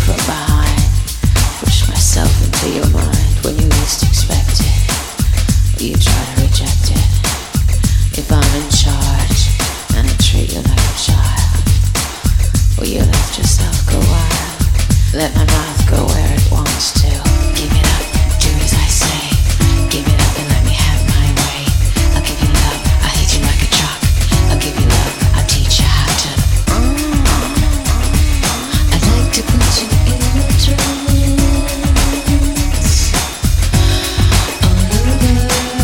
from behind. Push myself into your mind when you least expect it. You try to reject it. If I'm in charge and I treat you like a child, will you let yourself go wild? Let my mouth go where it wants to. Give it up, do as I say. Give it up and let me have my way. I'll give you love, I'll hit you like a truck. I'll give you love, I'll teach you how to. I'd like to put you in a trance. All over.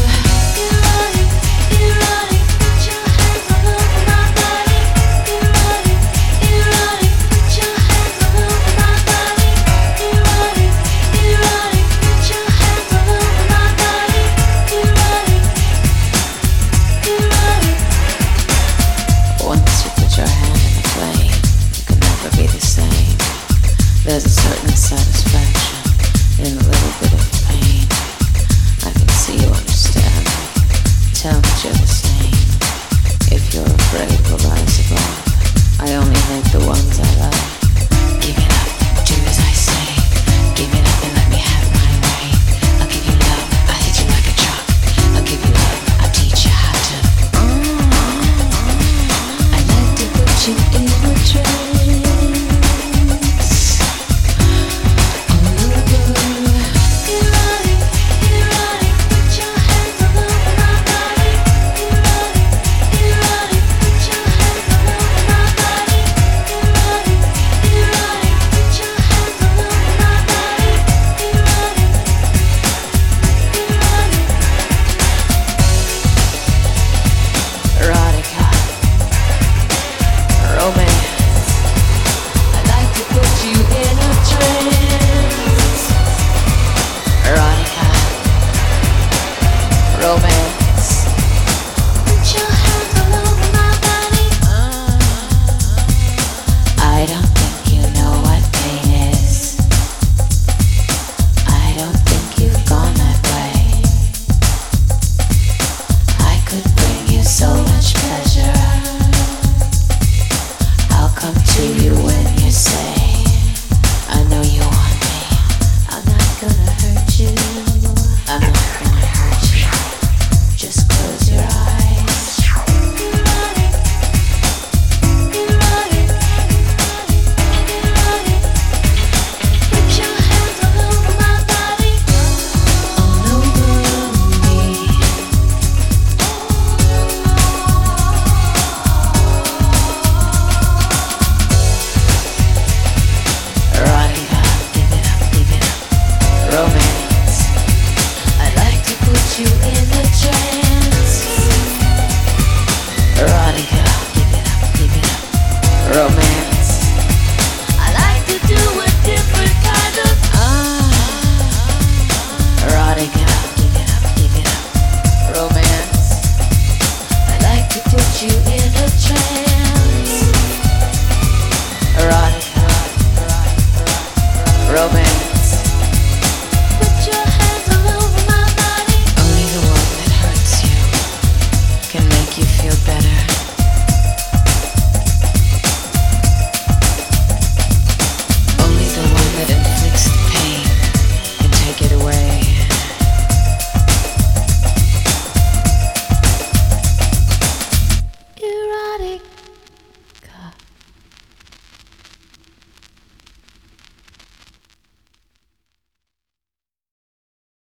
Erotic, put your hands all over my body. Erotic, put your hands all over my body. Erotic, put your hands all over my body. Erotic. Once you put your hand in the flame, you can never be the same. There's a certain satisfaction in a little bit of pain. I can see you understand me. Tell me you're the same. If you're afraid we'll rise above, I only hate the ones I love. Give it up, do as I say. Give it up and let me have my way. I'll give you love, I'll hit you like a truck. I'll give you love, I'll teach you how to. I like to put you in a trance. Romance.